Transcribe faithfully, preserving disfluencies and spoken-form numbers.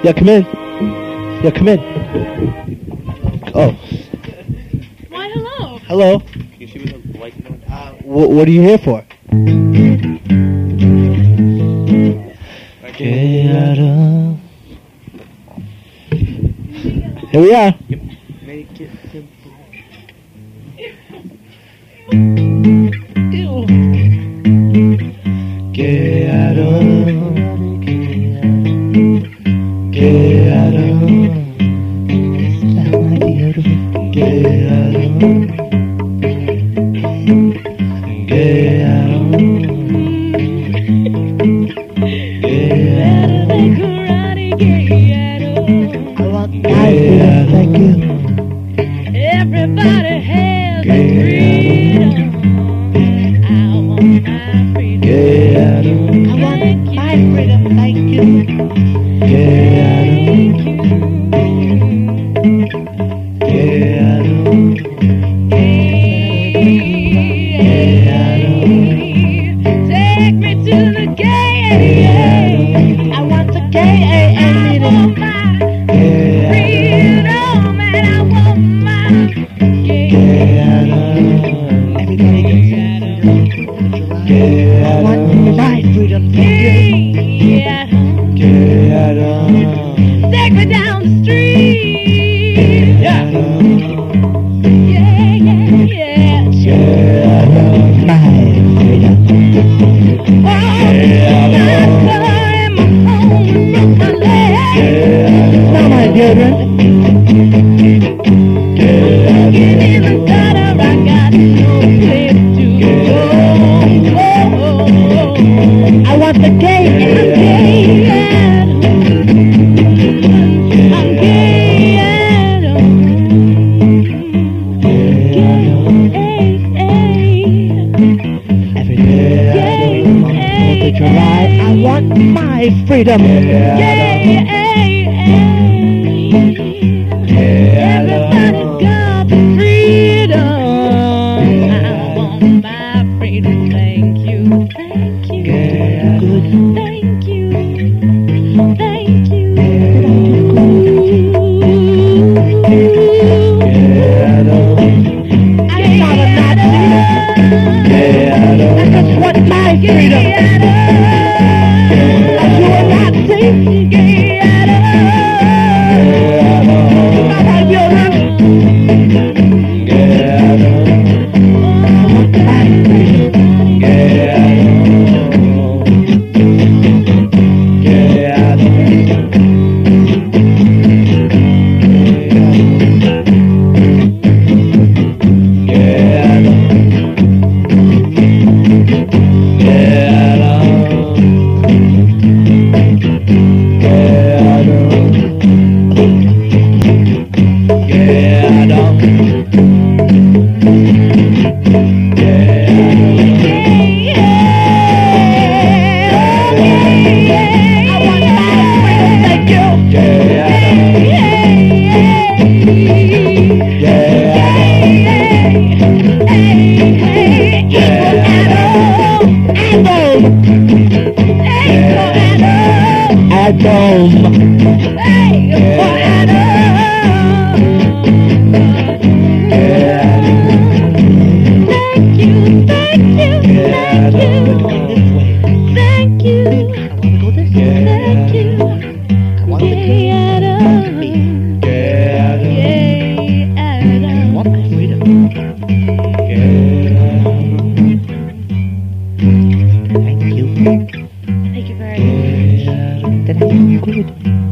Yeah, come in. Yeah, come in. Oh. Why, hello. Hello. Can you see what the lights are doing? Uh, wh- what are you here for? Here we are. Yep. Make it simple. Quedaron, quedaron, quedaron, quedaron, thank you. Everybody has a freedom. I want my freedom. I want my freedom. Thank you. Thank you. Take me to the gate. I want the gate. I want my freedom, and I want my gate. Everybody gets I want my freedom. Take me down the street. Yeah. Yeah, yeah, yeah. My freedom. Oh, my car and my home and my leg. Now, my children. Walking in the gutter, I got no place to go. I want the gate. I'm gay at home. I'm gay at home. Gay, gay. I want my freedom. Everybody's got the freedom. I want my freedom. Thank you. Thank you. Thank you. Thank you. I'm not a Nazi. I just want my freedom. Are you a Nazi? Thank you. Thank you very much. Did I do good?